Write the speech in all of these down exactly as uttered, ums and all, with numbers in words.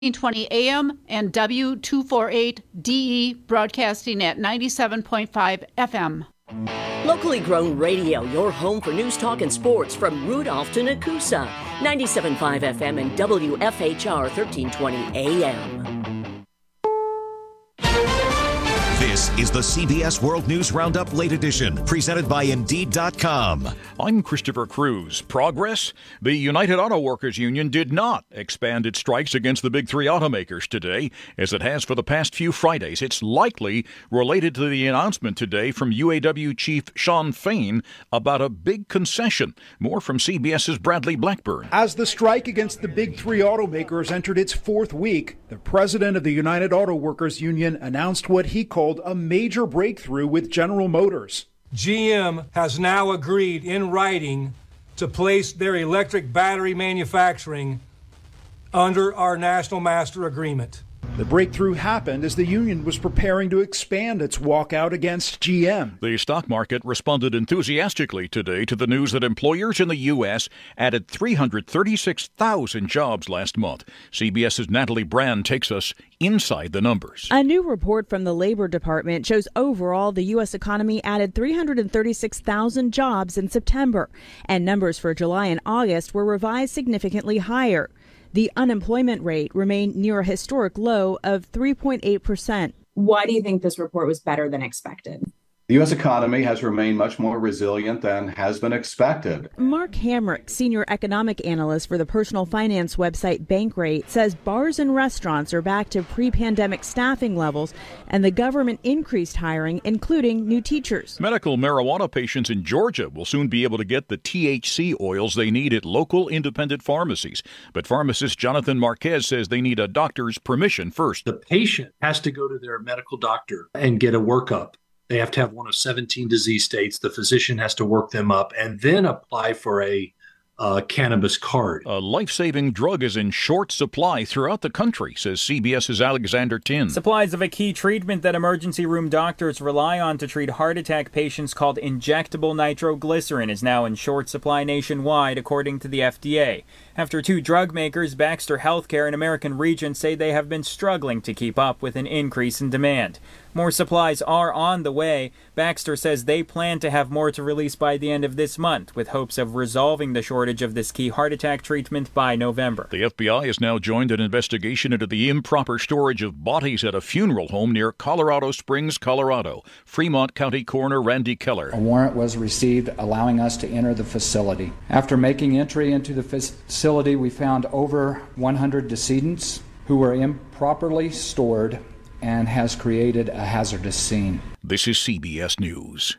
twenty A M and W two forty-eight D E broadcasting at ninety-seven point five F M. Locally grown radio, your home for news, talk, and sports from Rudolph to Nakusa. ninety-seven point five F M and W F H R thirteen twenty A M. This is the C B S World News Roundup Late Edition, presented by Indeed dot com. I'm Christopher Cruz. Progress? The United Auto Workers Union did not expand its strikes against the big three automakers today, as it has for the past few Fridays. It's likely related to the announcement today from U A W Chief Shawn Fain about a big concession. More from CBS's Bradley Blackburn. As the strike against the big three automakers entered its fourth week, the president of the United Auto Workers Union announced what he called a major breakthrough with General Motors. G M has now agreed in writing to place their electric battery manufacturing under our National Master Agreement. The breakthrough happened as the union was preparing to expand its walkout against G M. The stock market responded enthusiastically today to the news that employers in the U S added three hundred thirty-six thousand jobs last month. CBS's Natalie Brand takes us inside the numbers. A new report from the Labor Department shows overall the U S economy added three hundred thirty-six thousand jobs in September, and numbers for July and August were revised significantly higher. The unemployment rate remained near a historic low of three point eight percent. Why do you think this report was better than expected? The U S economy has remained much more resilient than has been expected. Mark Hamrick, senior economic analyst for the personal finance website Bankrate, says bars and restaurants are back to pre-pandemic staffing levels, and the government increased hiring, including new teachers. Medical marijuana patients in Georgia will soon be able to get the T H C oils they need at local independent pharmacies. But pharmacist Jonathan Marquez says they need a doctor's permission first. The patient has to go to their medical doctor and get a workup. They have to have one of seventeen disease states. The physician has to work them up and then apply for a uh, cannabis card. A life-saving drug is in short supply throughout the country, says CBS's Alexander Tin. Supplies of a key treatment that emergency room doctors rely on to treat heart attack patients called injectable nitroglycerin is now in short supply nationwide, according to the F D A. After two drug makers, Baxter Healthcare and American Regent, say they have been struggling to keep up with an increase in demand. More supplies are on the way. Baxter says they plan to have more to release by the end of this month, with hopes of resolving the shortage of this key heart attack treatment by November. The F B I has now joined an investigation into the improper storage of bodies at a funeral home near Colorado Springs, Colorado. Fremont County Coroner Randy Keller. A warrant was received allowing us to enter the facility. After making entry into the facility, we found over one hundred decedents who were improperly stored and has created a hazardous scene. This is C B S News.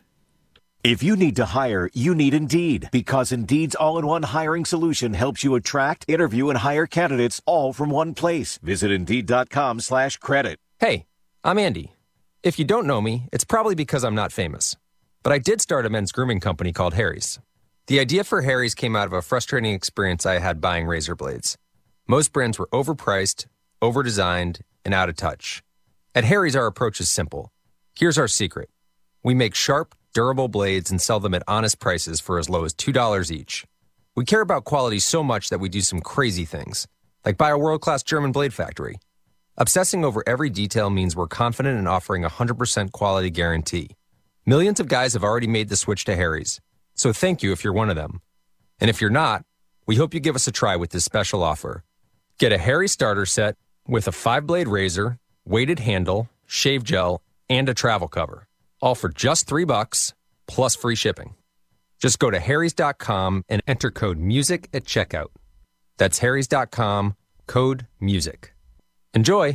If you need to hire, you need Indeed, because Indeed's all-in-one hiring solution helps you attract, interview, and hire candidates all from one place. Visit Indeed.com slash credit. Hey, I'm Andy. If you don't know me, it's probably because I'm not famous. But I did start a men's grooming company called Harry's. The idea for Harry's came out of a frustrating experience I had buying razor blades. Most brands were overpriced, overdesigned, and out of touch. At Harry's, our approach is simple. Here's our secret. We make sharp, durable blades and sell them at honest prices for as low as two dollars each. We care about quality so much that we do some crazy things, like buy a world-class German blade factory. Obsessing over every detail means we're confident in offering a one hundred percent quality guarantee. Millions of guys have already made the switch to Harry's, so thank you if you're one of them. And if you're not, we hope you give us a try with this special offer. Get a Harry's starter set with a five-blade razor, weighted handle, shave gel, and a travel cover. All for just three bucks, plus free shipping. Just go to harrys dot com and enter code MUSIC at checkout. That's harrys dot com, code MUSIC. Enjoy!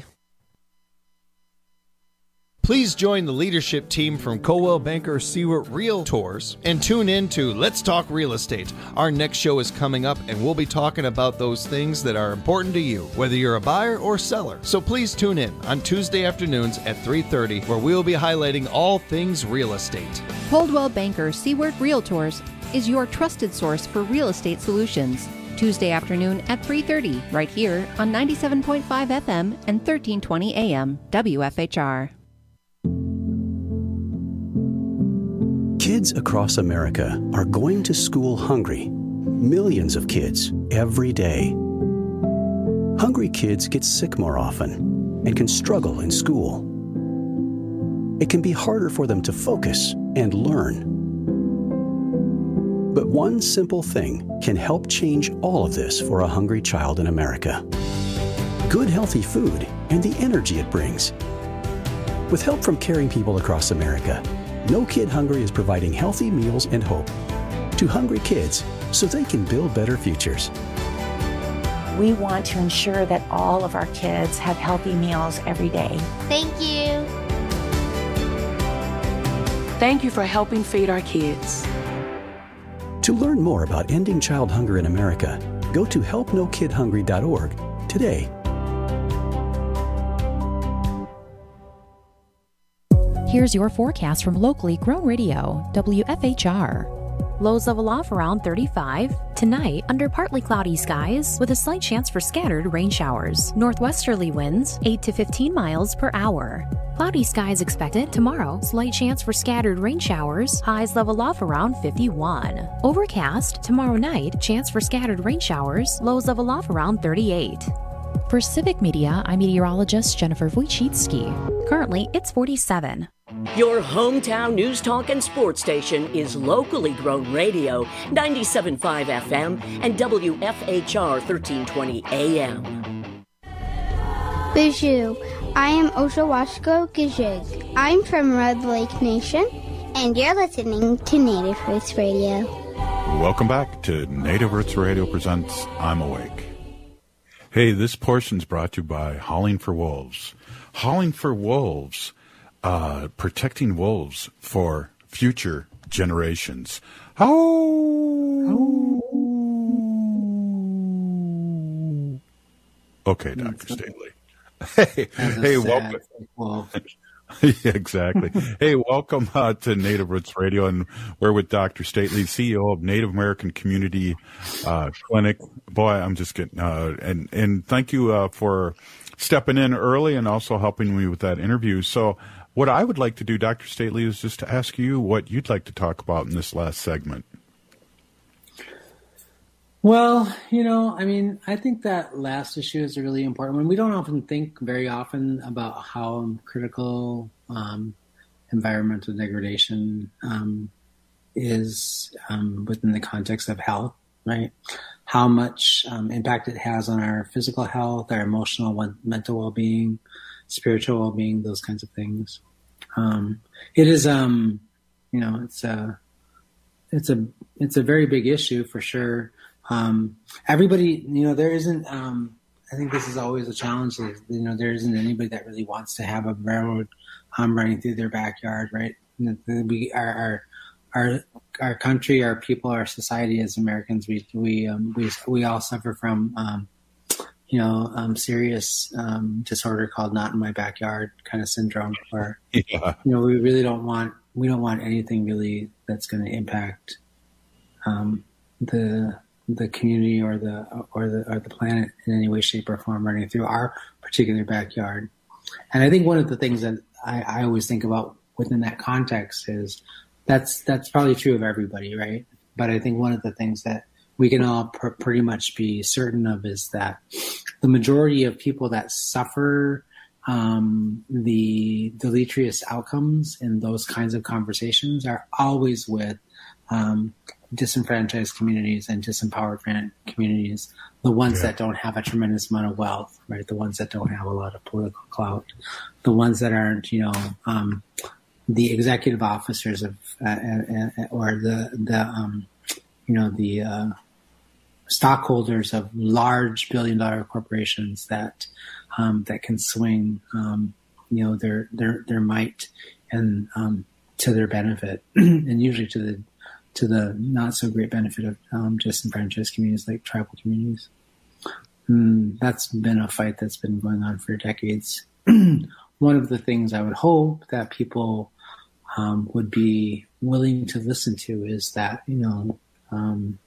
Please join the leadership team from Coldwell Banker Seward Realtors and tune in to Let's Talk Real Estate. Our next show is coming up, and we'll be talking about those things that are important to you, whether you're a buyer or seller. So please tune in on Tuesday afternoons at three thirty, where we'll be highlighting all things real estate. Coldwell Banker Seward Realtors is your trusted source for real estate solutions. Tuesday afternoon at three thirty, right here on ninety-seven point five F M and thirteen twenty A M W F H R. Kids across America are going to school hungry. Millions of kids every day. hungry kids get sick more often and can struggle in school. It can be harder for them to focus and learn. But one simple thing can help change all of this for a hungry child in America. Good, healthy food and the energy it brings. With help from caring people across America, No Kid Hungry is providing healthy meals and hope to hungry kids so they can build better futures. We want to ensure that all of our kids have healthy meals every day. Thank you. Thank you for helping feed our kids. To learn more about ending child hunger in America, go to help no kid hungry dot org today. Here's your forecast from locally grown radio, W F H R. Lows level off around thirty-five. Tonight, under partly cloudy skies with a slight chance for scattered rain showers. Northwesterly winds, eight to fifteen miles per hour. Cloudy skies expected tomorrow. Slight chance for scattered rain showers. Highs level off around fifty-one. Overcast tomorrow night. Chance for scattered rain showers. Lows level off around thirty-eight. For Civic Media, I'm meteorologist Jennifer Wojcicki. Currently, it's forty-seven. Your hometown news talk and sports station is locally grown radio, ninety-seven point five F M and W F H R thirteen twenty A M. Bijou, I am Oshawashko Gijig. I'm from Red Lake Nation, and you're listening to Native Roots Radio. Welcome back to Native Roots Radio presents I'm Awake. Hey, this portion's brought to you by Howling for Wolves. Howling for Wolves, uh, protecting wolves for future generations. Oh. Okay, Doctor Staley. Hey, hey, welcome. Yeah, exactly. Hey, welcome uh, to Native Roots Radio, and we're with Doctor Stately, C E O of Native American Community uh, Clinic. Boy, I'm just getting uh, and and thank you uh, for stepping in early and also helping me with that interview. So, what I would like to do, Doctor Stately, is just to ask you what you'd like to talk about in this last segment. Well, you know, I mean, I think that last issue is a really important one. We don't often think very often about how critical um, environmental degradation um, is um, within the context of health, right? How much um, impact it has on our physical health, our emotional, mental well-being, spiritual well-being, those kinds of things. Um, it is, um, you know, it's a, it's a, it's a very big issue for sure. Um, everybody, you know, there isn't, um, I think this is always a challenge. You know, there isn't anybody that really wants to have a railroad, um, running through their backyard, right? We, our, our, our, our country, our people, our society as Americans, we, we, um, we, we all suffer from, um, you know, um, serious, um, disorder called not in my backyard kind of syndrome where, yeah. you know, we really don't want, we don't want anything really that's going to impact, um, the, the community or the or the or the planet in any way, shape, or form running through our particular backyard. And I think one of the things that I, I always think about within that context is that's that's probably true of everybody, right? But I think one of the things that we can all pr- pretty much be certain of is that the majority of people that suffer um, the deleterious outcomes in those kinds of conversations are always with um, disenfranchised communities and disempowered communities, the ones yeah. that don't have a tremendous amount of wealth, right? The ones that don't have a lot of political clout, the ones that aren't, you know, um, the executive officers of, uh, uh, uh, or the, the, um, you know, the, uh, stockholders of large billion dollar corporations that, um, that can swing, um, you know, their, their, their might and, um, to their benefit and usually to the, to the not so great benefit of um, disenfranchised communities like tribal communities. Mm, that's been a fight that's been going on for decades. One of the things I would hope that people um, would be willing to listen to is that, you know, um,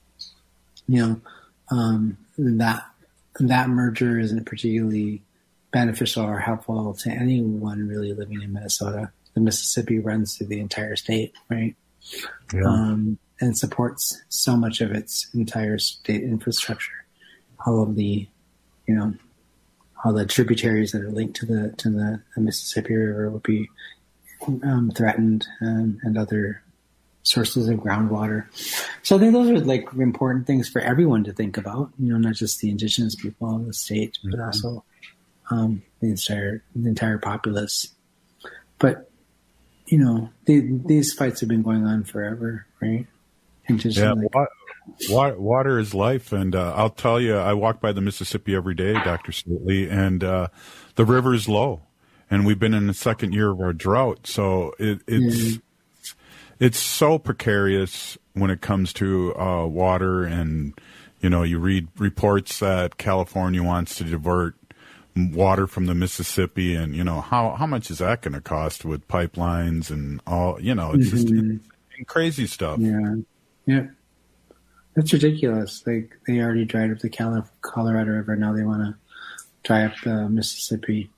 you know, um, that that merger isn't particularly beneficial or helpful to anyone really living in Minnesota. The Mississippi runs through the entire state, right? Yeah. Um, and supports so much of its entire state infrastructure. All of the, you know, all the tributaries that are linked to the to the, the Mississippi River would be um, threatened, and, and other sources of groundwater. So I think those are like important things for everyone to think about. You know, not just the indigenous people of the state, but also um, the entire the entire populace. But you know, the, these fights have been going on forever, right? And just yeah, like, water, water is life, and uh, I'll tell you, I walk by the Mississippi every day, Doctor Stately, and uh, the river is low, and we've been in the second year of our drought, so it, it's mm. it's so precarious when it comes to uh, water, and you know, you read reports that California wants to divert water from the Mississippi, and you know, how how much is that going to cost with pipelines and all? You know, it's mm-hmm. just it's crazy stuff. Yeah. Yeah, that's ridiculous. Like they already dried up the Colorado River. Now they want to dry up the Mississippi.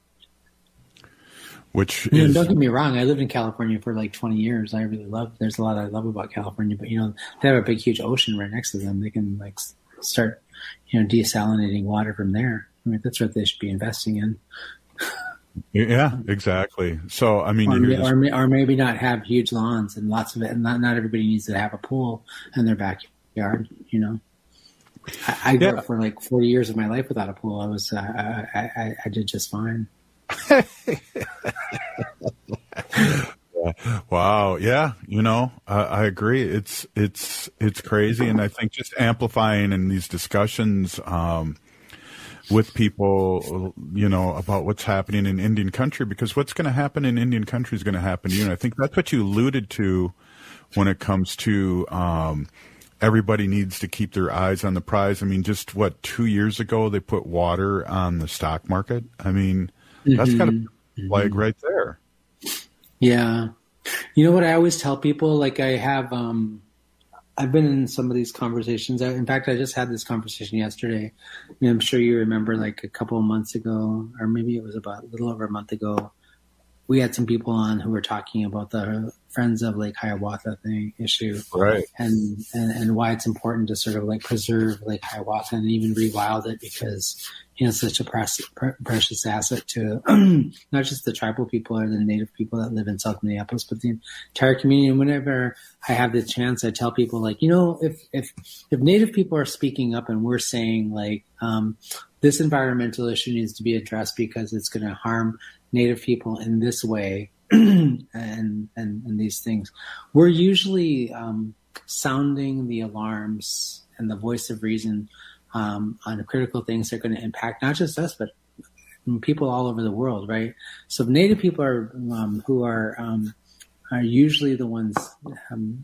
Which you is... know, don't get me wrong. I lived in California for like twenty years. I really love. There's a lot I love about California, but you know, they have a big, huge ocean right next to them. They can like start, you know, desalinating water from there. I mean, that's what they should be investing in. Yeah, exactly. So, I mean, or, you hear or, this... or maybe not have huge lawns and lots of it. And not, not everybody needs to have a pool in their backyard, you know. I, I grew yeah. up for like forty years of my life without a pool. I was, uh, I, I, I did just fine. Wow. Yeah. You know, I, I agree. It's, it's, it's crazy. And I think just amplifying in these discussions, um, with people, you know, about what's happening in Indian country, because what's going to happen in Indian country is going to happen to you. And I think that's what you alluded to when it comes to um, everybody needs to keep their eyes on the prize. I mean, just what, two years ago, they put water on the stock market. I mean, mm-hmm. that's got a flag right there. Yeah. You know what I always tell people? Like I have, um, I've been in some of these conversations. In fact, I just had this conversation yesterday. I mean, I'm sure you remember like a couple of months ago, or maybe it was about a little over a month ago, we had some people on who were talking about the Friends of Lake Hiawatha thing issue. Right. And, and, and why it's important to sort of like preserve Lake Hiawatha and even rewild it because, you know, it's such a precious, precious asset to not just the tribal people or the native people that live in South Minneapolis, but the entire community. And whenever I have the chance, I tell people like, you know, if, if, if native people are speaking up and we're saying like, um, this environmental issue needs to be addressed because it's going to harm native people in this way and, and, and these things, we're usually, um, sounding the alarms and the voice of reason Um, on critical things that are going to impact not just us, but people all over the world, right? So Native people are um, who are um, are usually the ones um,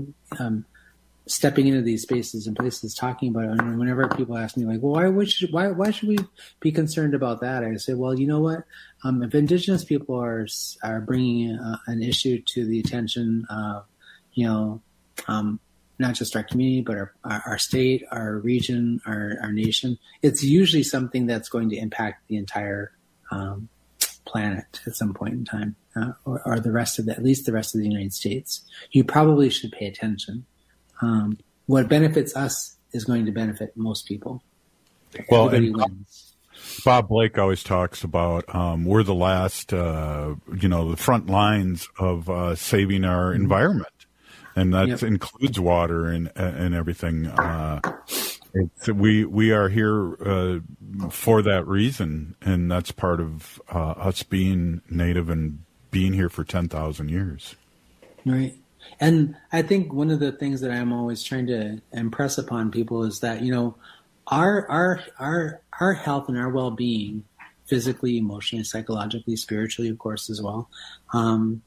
um, stepping into these spaces and places, talking about it. And whenever people ask me, like, "Well, why would should, why why should we be concerned about that?" I say, "Well, you know what? Um, if Indigenous people are are bringing uh, an issue to the attention of, you know." Um, not just our community, but our, our, our state, our region, our, our nation. It's usually something that's going to impact the entire um, planet at some point in time, uh, or, or the rest of the, at least the rest of the United States. You probably should pay attention. Um, what benefits us is going to benefit most people. Well, Everybody and wins. Bob Blake always talks about um, we're the last, uh, you know, the front lines of uh, saving our mm-hmm. environment. And that yep. includes water and and everything. Uh, it's, we we are here uh, for that reason, and that's part of uh, us being Native and being here for ten thousand years. Right. And I think one of the things that I'm always trying to impress upon people is that, you know, our our our our health and our well-being, physically, emotionally, psychologically, spiritually, of course, as well. Um,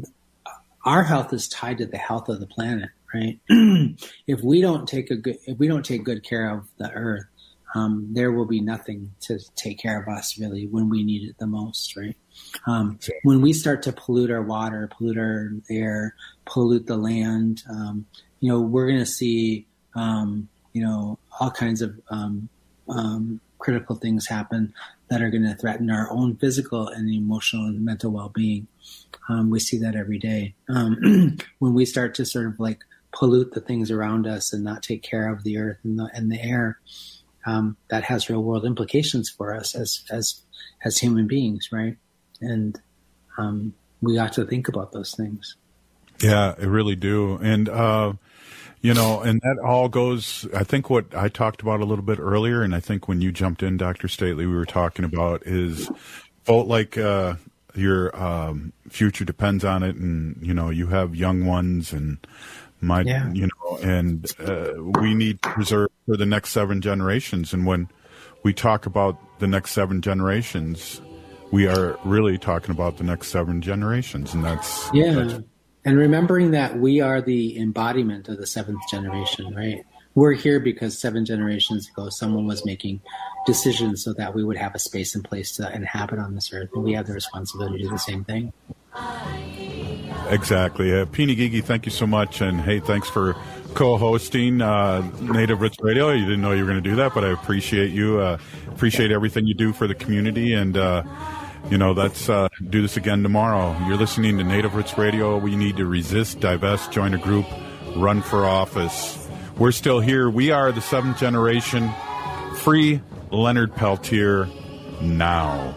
Our health is tied to the health of the planet, right? If we don't take a good, if we don't take good care of the earth, um, there will be nothing to take care of us really when we need it the most, right? Um, when we start to pollute our water, pollute our air, pollute the land, um, you know, we're going to see, um, you know, all kinds of um, um, critical things happen that are going to threaten our own physical and emotional and mental well-being. Um, we see that every day. Um, when we start to sort of like pollute the things around us and not take care of the earth and the, and the air, um, that has real world implications for us as as as human beings, right? And um, we ought to think about those things. Yeah, I really do. And, uh, you know, and that all goes, I think what I talked about a little bit earlier, and I think when you jumped in, Doctor Stately, we were talking about is vote like uh, your um, future depends on it. And, you know, you have young ones and my, yeah. you know, and uh, we need to preserve for the next seven generations. And when we talk about the next seven generations, we are really talking about the next seven generations. And that's, yeah. That's, and remembering that we are the embodiment of the seventh generation, right? We're here because seven generations ago, someone was making decisions so that we would have a space and place to inhabit on this earth. And we have the responsibility to do the same thing. Exactly. Uh, Peony Gigi, thank you so much. And hey, thanks for co-hosting uh, Native Roots Radio. You didn't know you were going to do that, but I appreciate you. Uh, appreciate everything you do for the community. And, uh, you know, let's uh, do this again tomorrow. You're listening to Native Roots Radio. We need to resist, divest, join a group, run for office. We're still here. We are the seventh generation. Free Leonard Peltier now.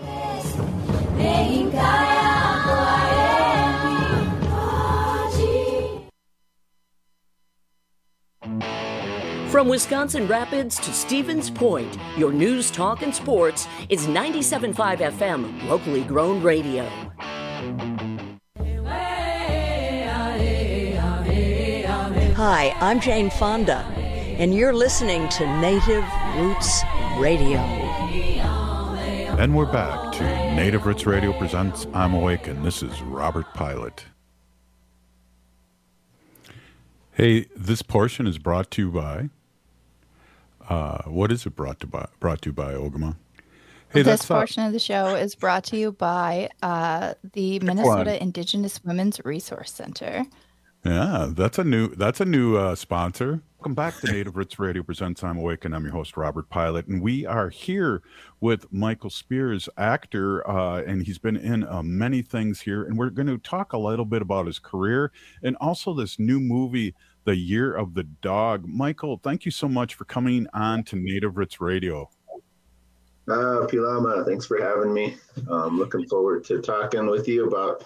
From Wisconsin Rapids to Stevens Point, your news, talk, and sports is ninety-seven point five F M, locally grown radio. Hi, I'm Jane Fonda, and you're listening to Native Roots Radio. And we're back to Native Roots Radio presents I'm Awakened. This is Robert Pilot. Hey, this portion is brought to you by... Uh, what is it brought to by, brought to you by, Ogama? Hey, this that's, portion uh, of the show is brought to you by uh, the Minnesota Indigenous Women's Resource Center. Yeah, that's a new that's a new uh, sponsor. Welcome back to Native Roots Radio presents I'm Awakened. I'm your host, Robert Pilot, and we are here with Michael Spears, actor, uh, and he's been in uh, many things here, and we're going to talk a little bit about his career and also this new movie, The Year of the Dog. Michael, thank you so much for coming on to Native Roots Radio. Uh, Pilama, thanks for having me. I'm looking forward to talking with you about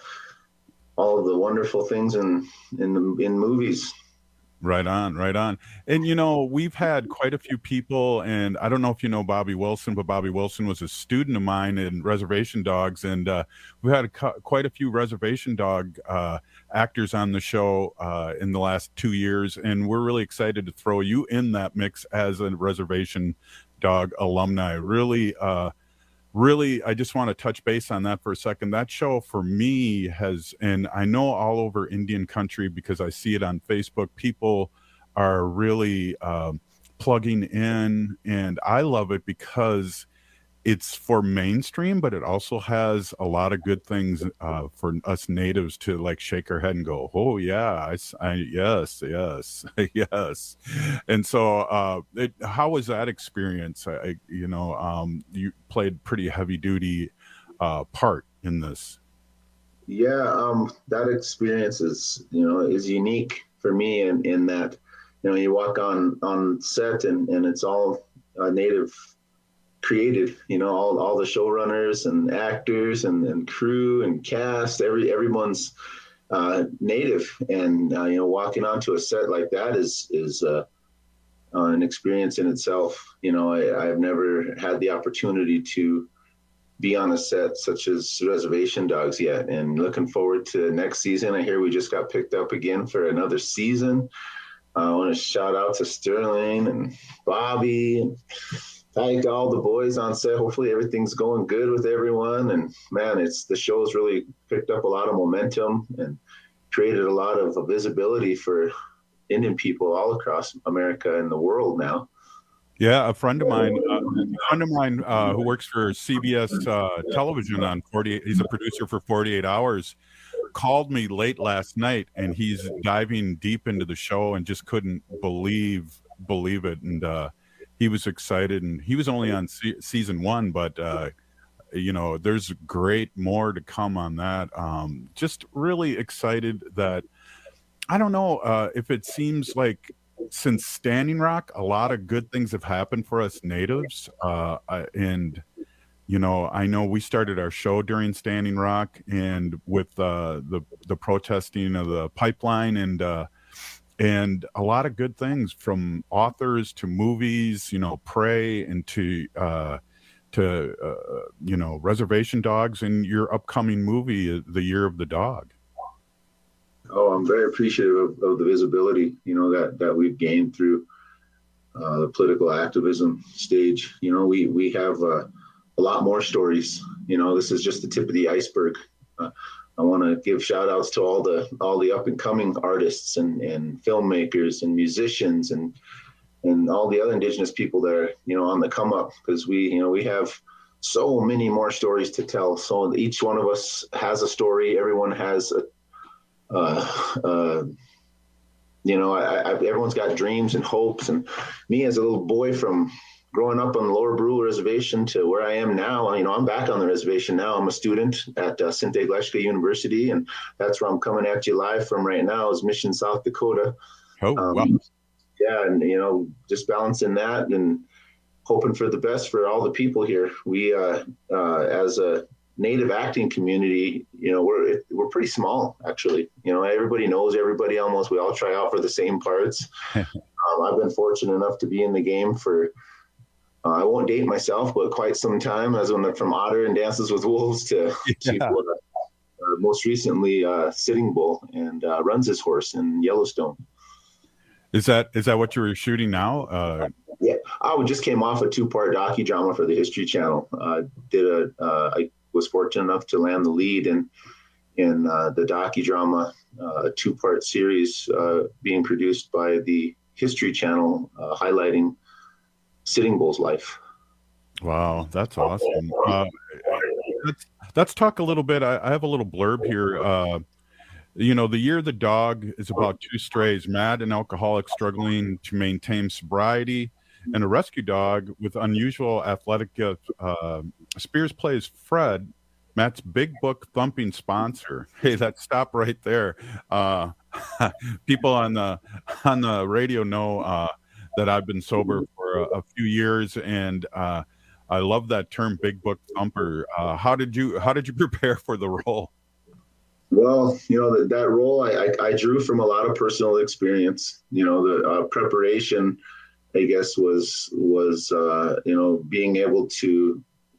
all of the wonderful things in in the, in movies. Right on, right on. And, you know, we've had quite a few people, and I don't know if you know Bobby Wilson, but Bobby Wilson was a student of mine in Reservation Dogs, and uh, we had a, quite a few Reservation Dog uh, actors on the show uh, in the last two years, and we're really excited to throw you in that mix as a Reservation Dog alumni. Really, uh, really, I just want to touch base on that for a second. That show for me has, and I know all over Indian country because I see it on Facebook, people are really uh, plugging in, and I love it because it's for mainstream, but it also has a lot of good things uh, for us natives to like shake our head and go, oh yeah, I, I, yes, yes, yes. And so uh, it, how was that experience? I, you know, um, you played pretty heavy duty uh, part in this. Yeah, um, that experience is, you know, is unique for me in, in that, you know, you walk on, on set and, and it's all uh, native created, you know, all, all the showrunners and actors and, and crew and cast, every everyone's uh, native, and uh, you know, walking onto a set like that is is uh, uh, an experience in itself. You know, I, I've never had the opportunity to be on a set such as Reservation Dogs yet, and looking forward to next season. I hear we just got picked up again for another season. Uh, I want to shout out to Sterling and Bobby and thank all the boys on set. Hopefully everything's going good with everyone. And man, it's the show's really picked up a lot of momentum and created a lot of visibility for Indian people all across America and the world now. Yeah, a friend of mine, uh, a friend of mine uh, who works for C B S uh, television on forty-eight, he's a producer for forty-eight hours, called me late last night, and he's diving deep into the show and just couldn't believe believe it. And uh, he was excited, and he was only on se- season one, but uh, you know, there's great more to come on that. Um, just really excited that, I don't know uh, if it seems like since Standing Rock, a lot of good things have happened for us natives. Uh, and, you know, I know we started our show during Standing Rock and with uh, the, the protesting of the pipeline and, uh, and a lot of good things from authors to movies, you know, Prey and to, uh, to, uh, you know, Reservation Dogs and your upcoming movie, The Year of the Dog. Oh, I'm very appreciative of, of the visibility, you know, that, that we've gained through uh, the political activism stage. You know, we, we have uh, a lot more stories. You know, this is just the tip of the iceberg. Uh, I want to give shout outs to all the all the up and coming artists and, and filmmakers and musicians and and all the other Indigenous people that are, you know, on the come up, because we, you know, we have so many more stories to tell. So each one of us has a story. Everyone has a, uh, uh, you know, I, I, everyone's got dreams and hopes. And me as a little boy from growing up on the Lower Brule Reservation to where I am now, you know, I'm back on the reservation now. I'm a student at uh, Sinte Gleshka University, and that's where I'm coming at you live from right now is Mission, South Dakota. Oh, um, wow. Yeah, and, you know, just balancing that and hoping for the best for all the people here. We, uh, uh, as a Native acting community, you know, we're we're pretty small, actually. You know, everybody knows everybody almost. We all try out for the same parts. um, I've been fortunate enough to be in the game for, uh, I won't date myself, but quite some time, as when from Otter and Dances with Wolves to, yeah. to uh, uh, most recently uh, Sitting Bull and uh, Runs His Horse in Yellowstone. Is that is that what you're shooting now? Uh, yeah, I just came off a two-part docudrama for the History Channel. Uh, did a uh, I was fortunate enough to land the lead in in uh, the docudrama, uh, a two-part series uh, being produced by the History Channel, uh, highlighting Sitting Bull's life. Wow, that's awesome. Uh, let's, let's talk a little bit. I, I have a little blurb here. Uh, You know, The Year of the Dog is about two strays, mad and alcoholic, struggling to maintain sobriety, and a rescue dog with unusual athletic gifts. Uh, Spears plays Fred, Matt's big book thumping sponsor. Hey, that stop right there. Uh, people on the on the radio know uh, that I've been sober for a, a few years, and uh, I love that term, big book thumper. Uh, how did you how did you prepare for the role? Well, you know, that, that role I, I, I drew from a lot of personal experience. You know, the uh, preparation, I guess, was, was uh, you know, being able to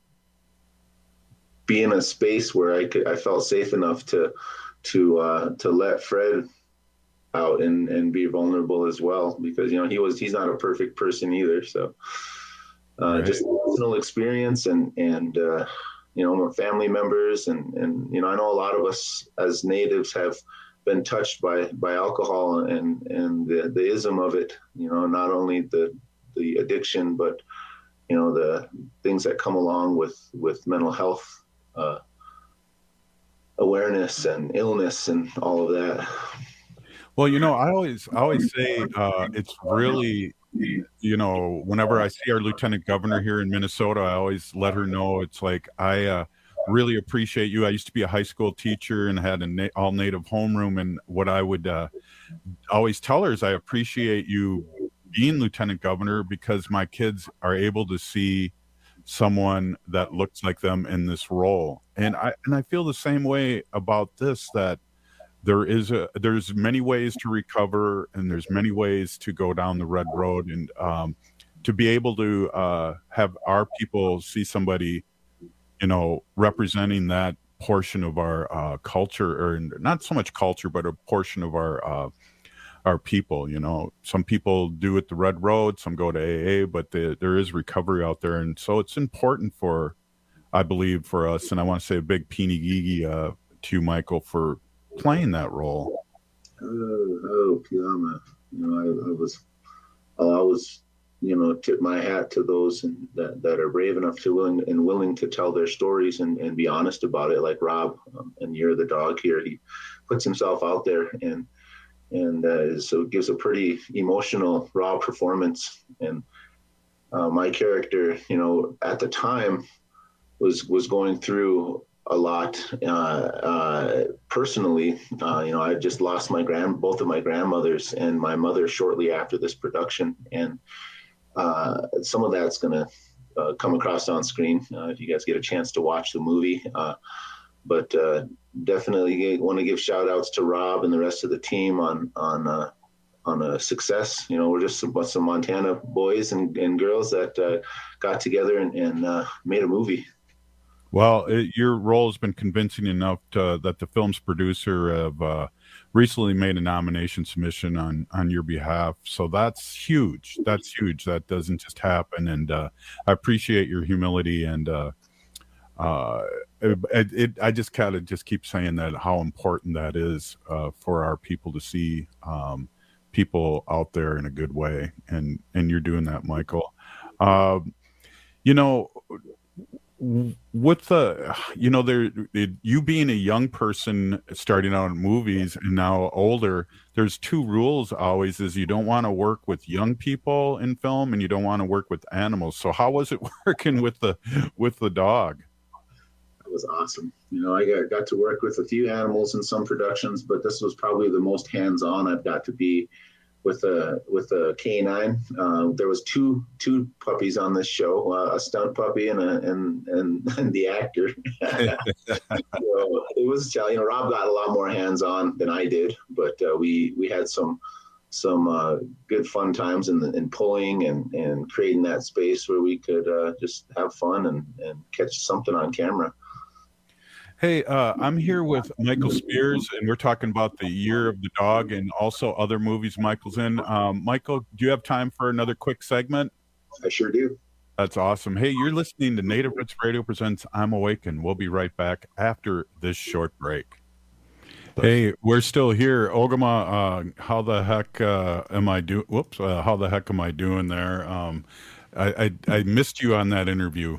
be in a space where I could, I felt safe enough to, to, uh, to let Fred out and, and be vulnerable as well, because, you know, he was, he's not a perfect person either. So uh, right. Just personal experience and, and, uh, you know, my family members and, and, you know, I know a lot of us as natives have been touched by, by alcohol and, and the, the ism of it, you know, not only the, the addiction, but, you know, the things that come along with, with mental health uh, awareness and illness and all of that. Well, you know, I always, I always say uh, it's really, you know, whenever I see our lieutenant governor here in Minnesota, I always let her know it's like, I uh, really appreciate you. I used to be a high school teacher and had an na- all native homeroom. And what I would uh, always tell her is I appreciate you being lieutenant governor because my kids are able to see someone that looks like them in this role. And I, and I feel the same way about this, that there is a, there's many ways to recover and there's many ways to go down the red road, and um, to be able to uh, have our people see somebody, you know, representing that portion of our uh, culture, or not so much culture, but a portion of our, uh, our people. You know, some people do it the red road, some go to A A, but the, there is recovery out there. And so it's important for, I believe, for us. And I want to say a big peeny gigi uh, to you, Michael, for playing that role. Oh, oh Kiama. You know, I, I was, I'll always, you know, tip my hat to those and, that, that are brave enough to willing and willing to tell their stories and, and be honest about it. Like Rob um, and You're the Dog here. He puts himself out there and, and uh, so it gives a pretty emotional, raw performance. And uh, my character, you know, at the time was, was going through a lot uh, uh, personally. Uh, you know, I just lost my grand, both of my grandmothers and my mother shortly after this production. And uh, some of that's going to uh, come across on screen uh, if you guys get a chance to watch the movie. Uh, but uh, definitely want to give shout outs to Rob and the rest of the team on, on, uh, on a success. You know, we're just some, some Montana boys and, and girls that uh, got together and, and uh, made a movie. Well, it, your role has been convincing enough to, that the film's producer have uh, recently made a nomination submission on, on your behalf. So that's huge. That's huge. That doesn't just happen. And uh, I appreciate your humility. And uh, uh, it, it, I just kind of just keep saying that how important that is uh, for our people to see um, people out there in a good way. And, and you're doing that, Michael. Uh, you know, with the, you know, there, it, you being a young person starting out in movies and now older, there's two rules always: is you don't want to work with young people in film and you don't want to work with animals. So how was it working with the, with the dog? It was awesome. You know, I got, got to work with a few animals in some productions, but this was probably the most hands-on I've got to be with a with a canine. Uh, there was two two puppies on this show, uh, a stunt puppy and a, and, and and the actor. So it was, you know, Rob got a lot more hands on than I did, but uh, we we had some some uh, good fun times in, the, in pulling and, and creating that space where we could uh, just have fun and, and catch something on camera. Hey, uh, I'm here with Michael Spears, and we're talking about the Year of the Dog and also other movies Michael's in. Um, Michael, do you have time for another quick segment? I sure do. That's awesome. Hey, you're listening to Native Roots Radio presents I'm Awake, and we'll be right back after this short break. Hey, we're still here. Ogama, uh, how the heck uh, am I doing? Whoops, uh, how the heck am I doing there? Um, I, I, I missed you on that interview.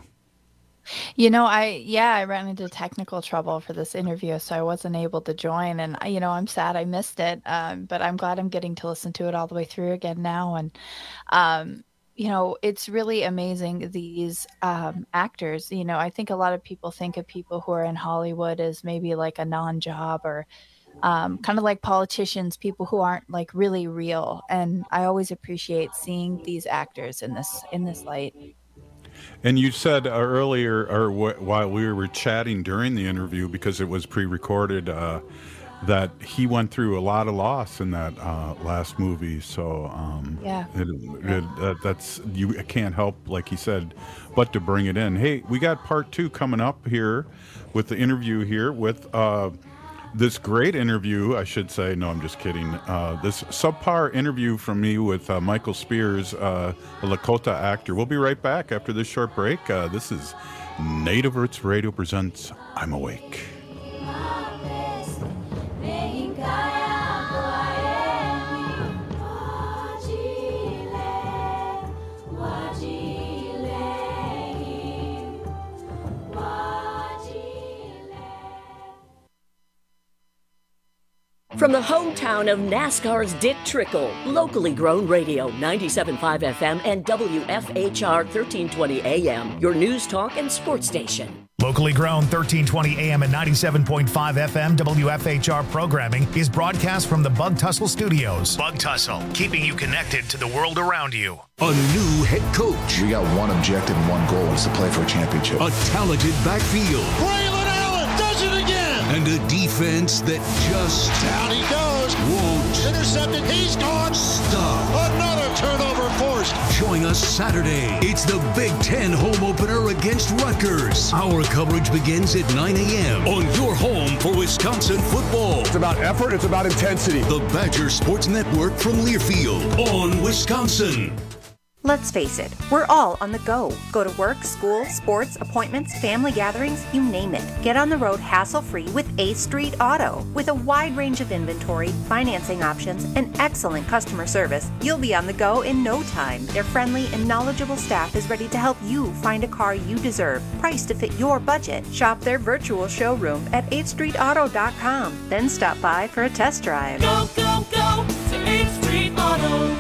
You know, I, yeah, I ran into technical trouble for this interview, so I wasn't able to join. And, you know, I'm sad I missed it, um, but I'm glad I'm getting to listen to it all the way through again now. And, um, you know, it's really amazing, these um, actors. You know, I think a lot of people think of people who are in Hollywood as maybe like a non-job or um, kind of like politicians, people who aren't like really real. And I always appreciate seeing these actors in this in this light. And you said uh, earlier, or wh- while we were chatting during the interview, because it was pre-recorded, uh, that he went through a lot of loss in that uh, last movie. So um, yeah, it, it, uh, that's you can't help, like he said, but to bring it in. Hey, we got part two coming up here with the interview here with uh, this great interview, I should say. No, I'm just kidding. Uh, this subpar interview from me with uh, Michael Spears, uh, a Lakota actor. We'll be right back after this short break. Uh, this is Native Roots Radio presents I'm Awake. From the hometown of NASCAR's Dick Trickle, locally grown radio, ninety-seven point five F M and W F H R thirteen twenty A M, your news talk and sports station. Locally grown thirteen twenty A M and ninety-seven point five F M W F H R programming is broadcast from the Bug Tussle Studios. Bug Tussle, keeping you connected to the world around you. A new head coach. We got one objective and one goal, is to play for a championship. A talented backfield. Braylon Allen does it again. And a defense that just down he goes. Won't intercepted. He's gone. Stop. Another turnover forced. Join us Saturday. It's the Big Ten home opener against Rutgers. Our coverage begins at nine A M on your home for Wisconsin football. It's about effort. It's about intensity. The Badger Sports Network from Learfield on Wisconsin. Let's face it, we're all on the go. Go to work, school, sports, appointments, family gatherings, you name it. Get on the road hassle-free with eighth Street Auto. With a wide range of inventory, financing options, and excellent customer service, you'll be on the go in no time. Their friendly and knowledgeable staff is ready to help you find a car you deserve, priced to fit your budget. Shop their virtual showroom at eighth street auto dot com. Then stop by for a test drive. Go, go, go to eighth Street Auto.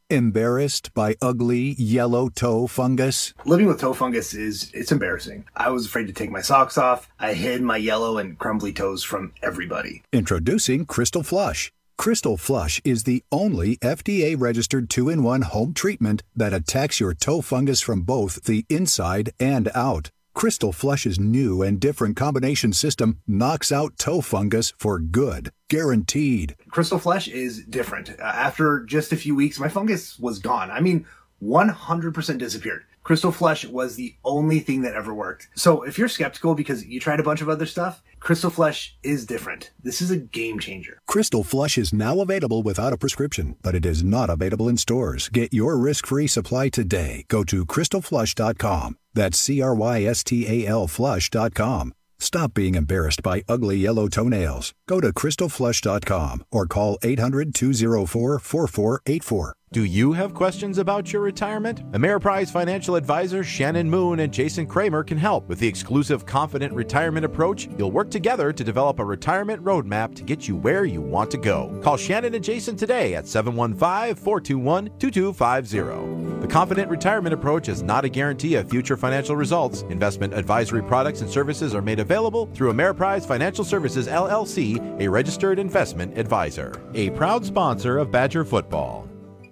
Embarrassed by ugly yellow toe fungus? Living with toe fungus is, it's embarrassing. I was afraid to take my socks off. I hid my yellow and crumbly toes from everybody. Introducing Crystal Flush. Crystal Flush is the only F D A-registered two in one home treatment that attacks your toe fungus from both the inside and out. Crystal Flush's new and different combination system knocks out toe fungus for good. Guaranteed. Crystal Flush is different. Uh, after just a few weeks, my fungus was gone. I mean, one hundred percent disappeared. Crystal Flush was the only thing that ever worked. So if you're skeptical because you tried a bunch of other stuff, Crystal Flush is different. This is a game changer. Crystal Flush is now available without a prescription, but it is not available in stores. Get your risk-free supply today. Go to crystal flush dot com. That's C R Y S T A L flush dot com. Stop being embarrassed by ugly yellow toenails. Go to crystal flush dot com or call eight hundred, two oh four, four four eight four. Do you have questions about your retirement? Ameriprise financial advisors Shannon Moon and Jason Kramer can help. With the exclusive Confident Retirement Approach, you'll work together to develop a retirement roadmap to get you where you want to go. Call Shannon and Jason today at seven one five, four two one, two two five zero. The Confident Retirement Approach is not a guarantee of future financial results. Investment advisory products and services are made available through Ameriprise Financial Services, L L C, a registered investment advisor. A proud sponsor of Badger Football.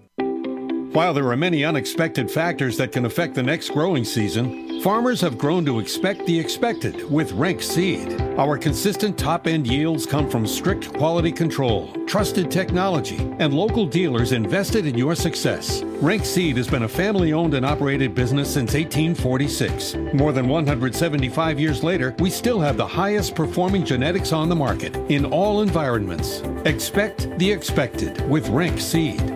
While there are many unexpected factors that can affect the next growing season, farmers have grown to expect the expected with Renk Seed. Our consistent top-end yields come from strict quality control, trusted technology, and local dealers invested in your success. Renk Seed has been a family-owned and operated business since eighteen forty-six. More than one hundred seventy-five years later, we still have the highest performing genetics on the market in all environments. Expect the expected with Renk Seed.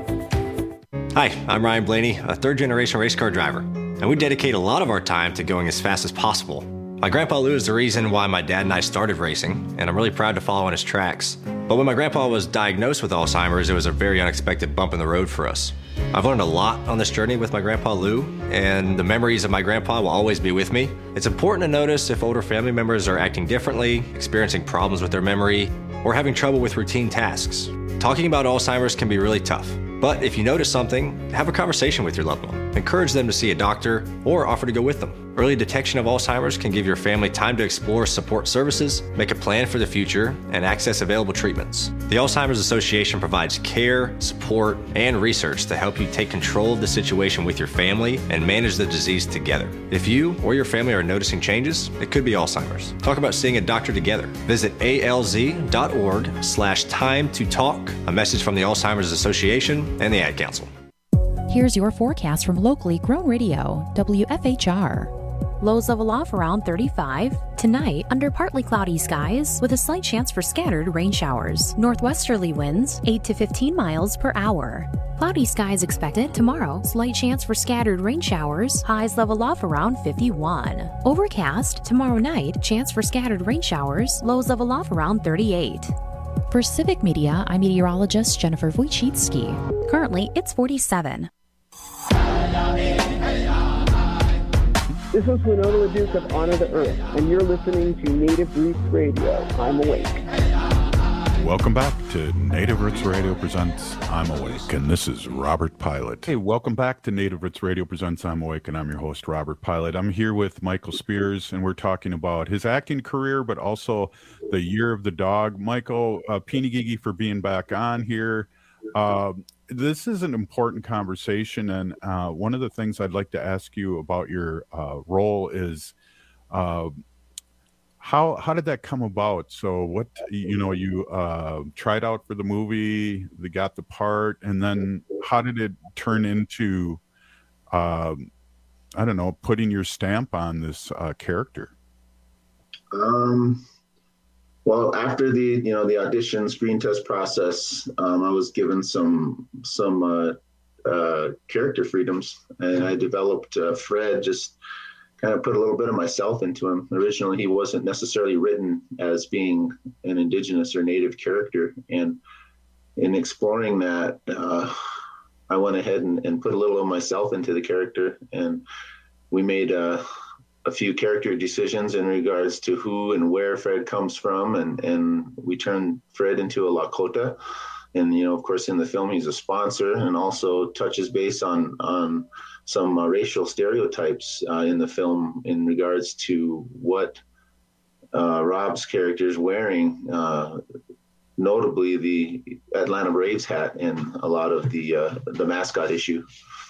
Hi, I'm Ryan Blaney, a third-generation race car driver, and we dedicate a lot of our time to going as fast as possible. My grandpa Lou is the reason why my dad and I started racing, and I'm really proud to follow in his tracks. But when my grandpa was diagnosed with Alzheimer's, it was a very unexpected bump in the road for us. I've learned a lot on this journey with my grandpa Lou, and the memories of my grandpa will always be with me. It's important to notice if older family members are acting differently, experiencing problems with their memory, or having trouble with routine tasks. Talking about Alzheimer's can be really tough. But if you notice something, have a conversation with your loved one. Encourage them to see a doctor or offer to go with them. Early detection of Alzheimer's can give your family time to explore support services, make a plan for the future, and access available treatments. The Alzheimer's Association provides care, support, and research to help you take control of the situation with your family and manage the disease together. If you or your family are noticing changes, it could be Alzheimer's. Talk about seeing a doctor together. Visit alz.org slash time to talk. A message from the Alzheimer's Association and the Ad Council. Here's your forecast from locally grown radio, W F H R. Lows level off around thirty-five. Tonight, under partly cloudy skies with a slight chance for scattered rain showers. Northwesterly winds, eight to fifteen miles per hour. Cloudy skies expected tomorrow. Slight chance for scattered rain showers. Highs level off around fifty-one. Overcast tomorrow night. Chance for scattered rain showers. Lows level off around thirty-eight. For Civic Media, I'm meteorologist Jennifer Wojcicki. Currently, it's forty-seven. This is Winona LaDuke of Honor the Earth, and you're listening to Native Roots Radio. I'm Awake. Welcome back to Native Roots Radio Presents I'm Awake, and this is Robert Pilot. Hey, welcome back to Native Roots Radio Presents I'm Awake, and I'm your host, Robert Pilot. I'm here with Michael Spears, and we're talking about his acting career, but also the Year of the Dog. Michael, uh, Peenigigi for being back on here. Uh, this is an important conversation, and uh, one of the things I'd like to ask you about your uh, role is uh, how how did that come about? So what, you know, you uh, tried out for the movie, they got the part, and then how did it turn into, uh, I don't know, putting your stamp on this uh, character? Um. Well, after the you know the audition screen test process, um, I was given some some uh, uh, character freedoms, and I developed uh, Fred. Just kind of put a little bit of myself into him. Originally, he wasn't necessarily written as being an indigenous or native character, and in exploring that, uh, I went ahead and, and put a little of myself into the character, and we made uh, a few character decisions in regards to who and where Fred comes from, and, and we turned Fred into a Lakota and, you know, of course, in the film, he's a sponsor and also touches base on, on some uh, racial stereotypes uh, in the film in regards to what uh, Rob's character is wearing, uh, notably the Atlanta Braves hat in a lot of the uh, the mascot issue.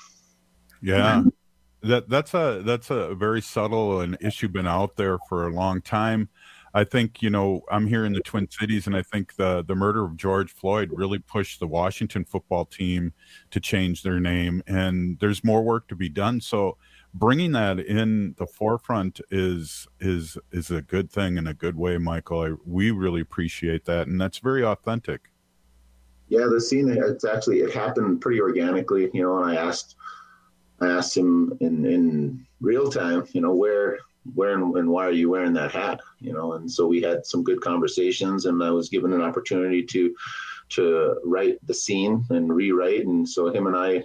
Yeah, that that's a that's a very subtle an issue been out there for a long time. I think, you know, I'm here in the Twin Cities, and I think the the murder of George Floyd really pushed the Washington football team to change their name, and there's more work to be done. So bringing that in the forefront is is is a good thing in a good way, Michael. I, we really appreciate that, and that's very authentic. Yeah, the scene, it's actually, it happened pretty organically, you know, and I asked I asked him in, in real time, you know, where where and, and why are you wearing that hat, you know? And so we had some good conversations, and I was given an opportunity to to write the scene and rewrite. And so him and I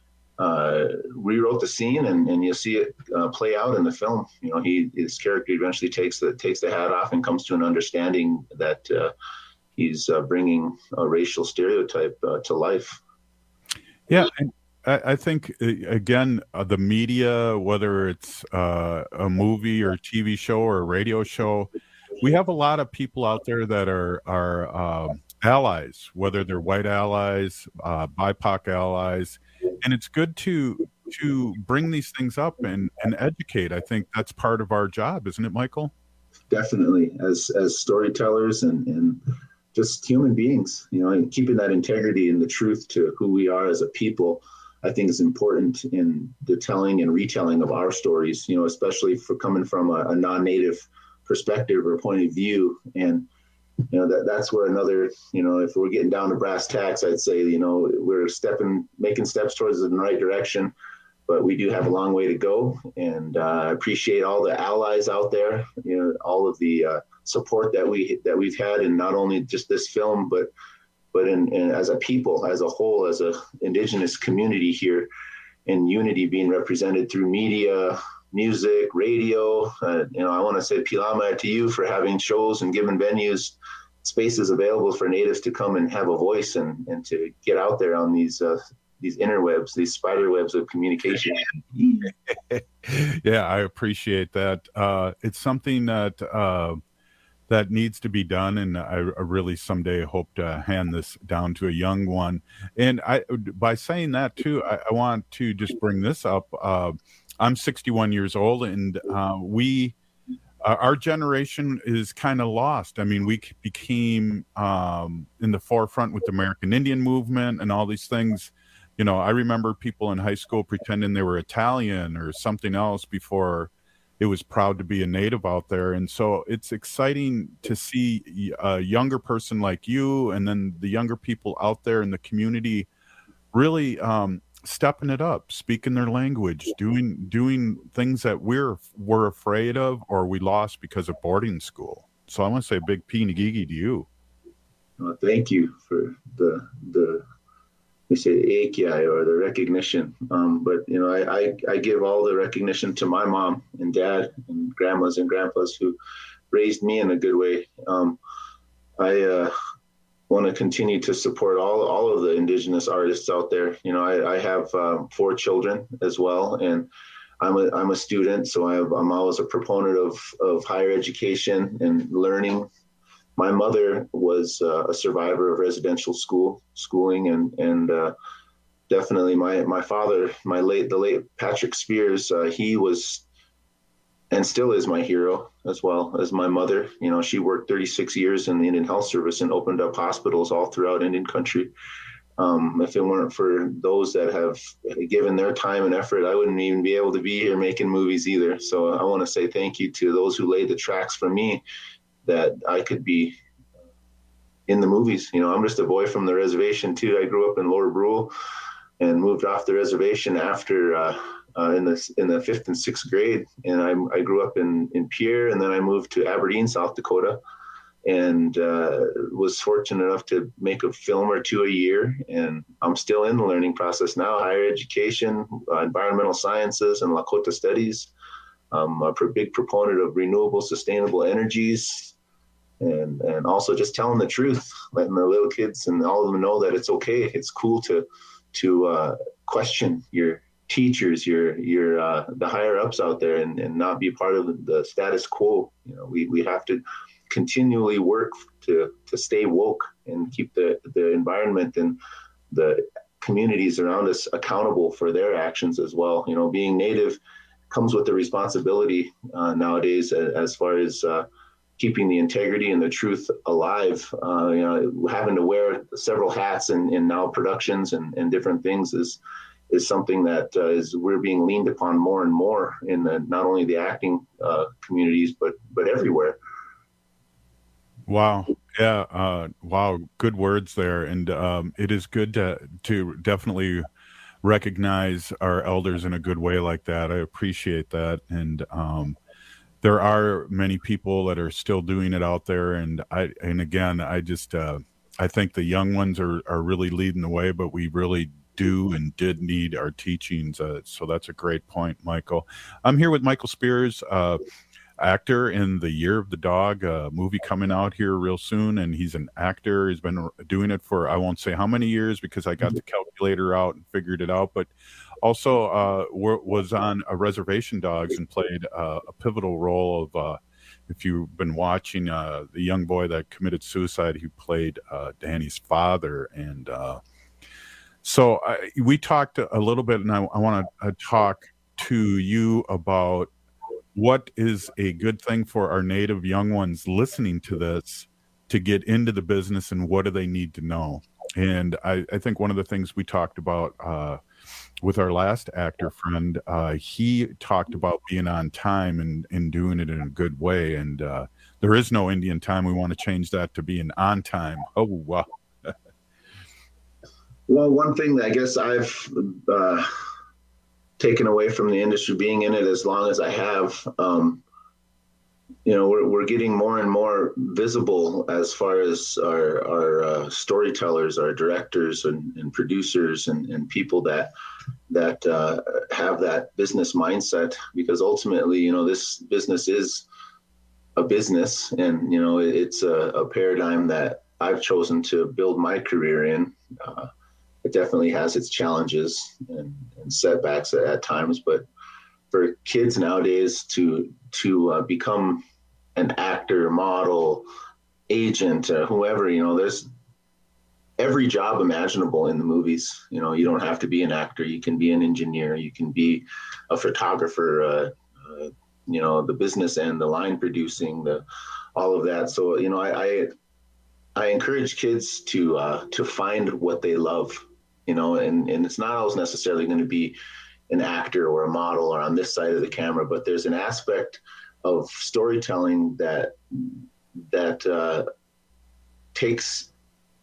uh, rewrote the scene, and, and you'll see it uh, play out in the film. You know, he his character eventually takes the takes the hat off and comes to an understanding that uh, he's uh, bringing a racial stereotype uh, to life. Yeah. And- I think, again, uh, the media, whether it's uh, a movie or a T V show or a radio show, we have a lot of people out there that are are um, allies, whether they're white allies, uh, B I P O C allies, and it's good to to bring these things up and, and educate. I think that's part of our job, isn't it, Michael? Definitely, as as storytellers and, and just human beings, you know, and keeping that integrity and the truth to who we are as a people, I think is important in the telling and retelling of our stories, you know, especially for coming from a, a non-native perspective or point of view. And, you know, that that's where another, you know, if we're getting down to brass tacks, I'd say, you know, we're stepping, making steps towards the right direction, but we do have a long way to go. And uh, I appreciate all the allies out there, you know, all of the uh, support that we, that we've had in not only just this film, but but in, in as a people, as a whole, as a Indigenous community here, in unity being represented through media, music, radio. Uh, you know, I want to say Pilama to you for having shows and giving venues, spaces available for Natives to come and have a voice and, and to get out there on these uh, these interwebs, these spider webs of communication. Yeah, I appreciate that. Uh, it's something that uh, that needs to be done, and I, I really someday hope to hand this down to a young one. And I, by saying that too, I, I want to just bring this up. Uh, I'm sixty-one years old, and uh, we, uh, our generation is kind of lost. I mean, we became um, in the forefront with the American Indian movement and all these things. You know, I remember people in high school pretending they were Italian or something else before it was proud to be a Native out there. And so it's exciting to see a younger person like you, and then the younger people out there in the community really um, stepping it up, speaking their language, doing doing things that we're we're afraid of or we lost because of boarding school. So I want to say a big Pinigigi to you. Well, thank you for the the we say A K I or the recognition. Um, but, you know, I, I, I give all the recognition to my mom and dad and grandmas and grandpas who raised me in a good way. Um, I uh, want to continue to support all, all of the Indigenous artists out there. You know, I, I have um, four children as well, and I'm a, I'm a student, so I have, I'm always a proponent of, of higher education and learning. My mother was uh, a survivor of residential school schooling, and and uh, definitely my my father, my late the late Patrick Spears, uh, he was and still is my hero, as well as my mother. You know, she worked thirty-six years in the Indian Health Service and opened up hospitals all throughout Indian country. Um, if it weren't for those that have given their time and effort, I wouldn't even be able to be here making movies either. So I want to say thank you to those who laid the tracks for me, that I could be in the movies. You know, I'm just a boy from the reservation too. I grew up in Lower Brule and moved off the reservation after uh, uh, in the in the fifth and sixth grade. And I, I grew up in in Pierre, and then I moved to Aberdeen, South Dakota, and uh, was fortunate enough to make a film or two a year. And I'm still in the learning process now: higher education, uh, environmental sciences, and Lakota studies. I'm a big proponent of renewable, sustainable energies. and and also just telling the truth, letting the little kids and all of them know that it's okay. It's cool to to uh, question your teachers, your your uh, the higher ups out there, and, and not be part of the status quo. You know, we, we have to continually work to to stay woke and keep the, the environment and the communities around us accountable for their actions as well. You know, being Native comes with the responsibility uh, nowadays as, as far as uh, keeping the integrity and the truth alive. Uh, you know, having to wear several hats in, in now productions and, and different things is is something that uh, is we're being leaned upon more and more in the, not only the acting uh, communities, but but everywhere. Wow. Yeah. Uh, wow. Good words there. And um, it is good to, to definitely recognize our elders in a good way like that. I appreciate that. And um, there are many people that are still doing it out there. And I, and again, I just, uh, I think the young ones are, are really leading the way, but we really do and did need our teachings. Uh, so that's a great point, Michael. I'm here with Michael Spears, uh, actor in The Year of the Dog, a movie coming out here real soon, and he's an actor. He's been doing it for, I won't say how many years because I got the calculator out and figured it out, but also uh, was on a Reservation Dogs and played uh, a pivotal role of, uh, if you've been watching, uh, the young boy that committed suicide, he played uh, Danny's father. And uh, so I, we talked a little bit, and I, I want to uh, talk to you about what is a good thing for our Native young ones listening to this to get into the business, and what do they need to know? And I, I think one of the things we talked about uh, with our last actor friend, uh, he talked about being on time and, and doing it in a good way. And uh, there is no Indian time. We want to change that to being on time. Oh, wow. Well, one thing that I guess I've uh, taken away from the industry, being in it as long as I have, um, you know, we're we're getting more and more visible as far as our our uh, storytellers, our directors and, and producers and, and people that that uh, have that business mindset, because ultimately, you know, this business is a business, and you know, it's a, a paradigm that I've chosen to build my career in. Uh, It definitely has its challenges and, and setbacks at, at times, but for kids nowadays to to uh, become an actor, model, agent, uh, whoever, you know, there's every job imaginable in the movies. You know, you don't have to be an actor. You can be an engineer. You can be a photographer. Uh, uh, you know, the business end, the line producing, the all of that. So you know, I I, I encourage kids to uh, to find what they love. You know, and, and it's not always necessarily going to be an actor or a model or on this side of the camera, but there's an aspect of storytelling that that uh, takes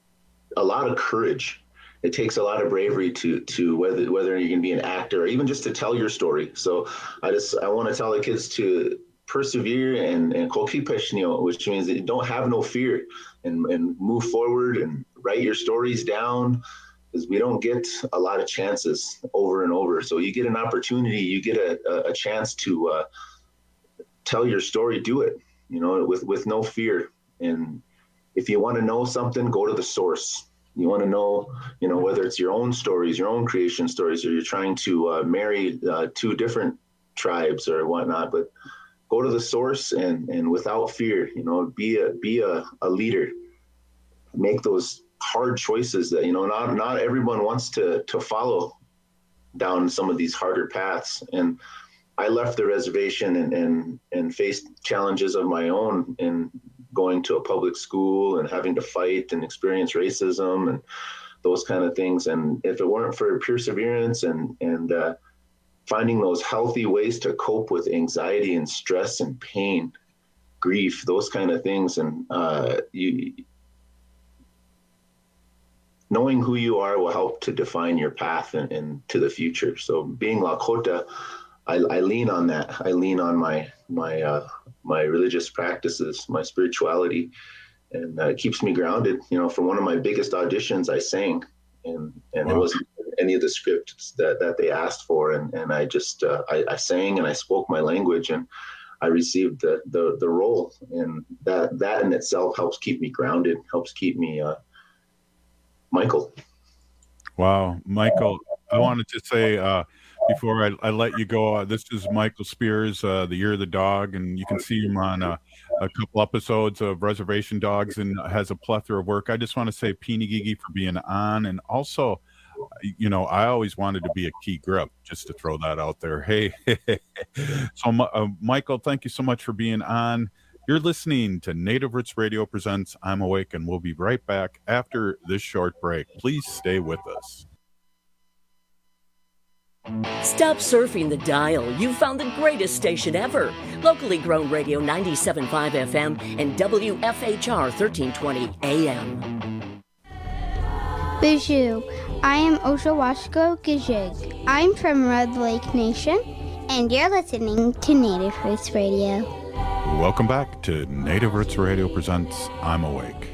a lot of courage. It takes a lot of bravery to to whether whether you can be an actor or even just to tell your story. So I just I want to tell the kids to persevere and and which means that you don't have no fear, and and move forward and write your stories down. Because we don't get a lot of chances over and over. So you get an opportunity, you get a, a chance to uh, tell your story, do it, you know, with, with no fear. And if you want to know something, go to the source. You want to know, you know, whether it's your own stories, your own creation stories, or you're trying to uh, marry uh, two different tribes or whatnot, but go to the source and, and without fear, you know, be a, be a, a leader, make those hard choices that, you know, not not everyone wants to to follow down some of these harder paths. And I left the reservation and and and faced challenges of my own in going to a public school and having to fight and experience racism and those kind of things. And if it weren't for perseverance and and uh, finding those healthy ways to cope with anxiety and stress and pain, grief, those kind of things, and uh, you. Knowing who you are will help to define your path and in, in, to the future. So being Lakota, I, I lean on that. I lean on my my uh, my religious practices, my spirituality, and uh, it keeps me grounded. You know, for one of my biggest auditions, I sang, and and wow. It wasn't any of the scripts that, that they asked for, and and I just uh, I, I sang and I spoke my language, and I received the, the, the role, and that, that in itself helps keep me grounded, helps keep me, uh, Michael. Wow. Michael, I wanted to say, uh, before I, I let you go, uh, this is Michael Spears, uh, The Year of the Dog, and you can see him on uh, a couple episodes of Reservation Dogs and has a plethora of work. I just want to say Peeny Gigi for being on, and also, you know, I always wanted to be a key grip, just to throw that out there. Hey, so uh, Michael, thank you so much for being on. You're listening to Native Roots Radio presents I'm Awake, and we'll be right back after this short break. Please stay with us. Stop surfing the dial. You've found the greatest station ever. Locally grown radio ninety-seven point five F M and W F H R thirteen twenty A M. Bijou, I am Oshawashko Gijig. I'm from Red Lake Nation, and you're listening to Native Roots Radio. Welcome back to Native Roots Radio presents I'm Awake.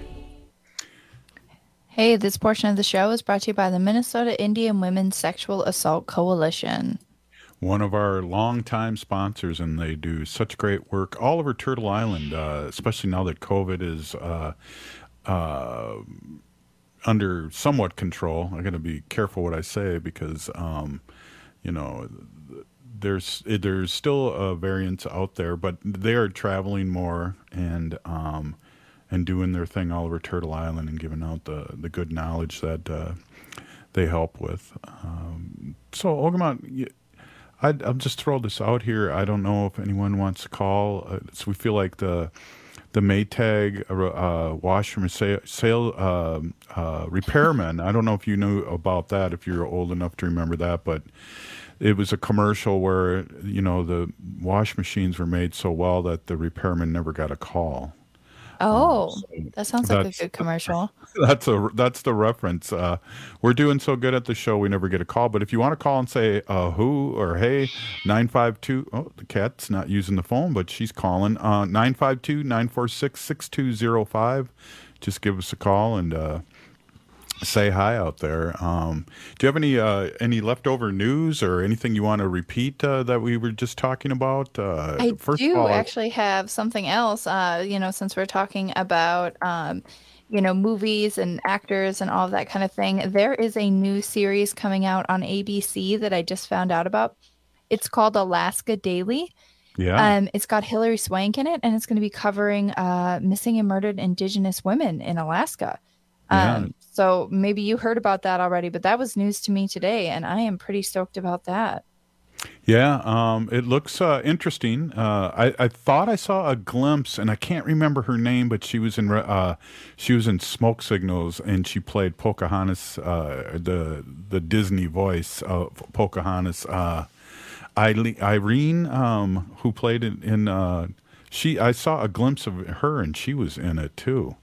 Hey, this portion of the show is brought to you by the Minnesota Indian Women's Sexual Assault Coalition. One of our longtime sponsors, and they do such great work all over Turtle Island, uh, especially now that COVID is uh, uh, under somewhat control. I'm going to be careful what I say because, um, you know, there's there's still a variant out there, but they are traveling more and um, and doing their thing all over Turtle Island and giving out the, the good knowledge that uh, they help with. Um, so, Ogamot, I'd, I'll just throw this out here. I don't know if anyone wants to call. Uh, so we feel like the the Maytag uh, washer sale, sale uh, uh, repairman. I don't know if you knew about that, if you're old enough to remember that, but it was a commercial where, you know, the wash machines were made so well that the repairman never got a call. Oh, um, so that sounds like a good commercial. That's a that's the reference. Uh, we're doing so good at the show, we never get a call. But if you want to call and say uh, who or hey, nine five two. Oh, the cat's not using the phone, but she's calling. Uh, nine five two, nine four six, six two zero five. Just give us a call and uh, say hi out there. Um, do you have any uh, any leftover news or anything you want to repeat uh, that we were just talking about? Uh, I first do of all, actually have something else. Uh, you know, since we're talking about, um, you know, movies and actors and all of that kind of thing, there is a new series coming out on A B C that I just found out about. It's called Alaska Daily. Yeah. Um, it's got Hilary Swank in it, and it's going to be covering uh, missing and murdered Indigenous women in Alaska. Yeah. Um, so maybe you heard about that already, but that was news to me today, and I am pretty stoked about that. Yeah, um, it looks uh, interesting. Uh, I, I thought I saw a glimpse, and I can't remember her name, but she was in uh, she was in Smoke Signals, and she played Pocahontas, uh, the the Disney voice of Pocahontas. Uh, Irene, um, who played it in, uh, she I saw a glimpse of her, and she was in it too.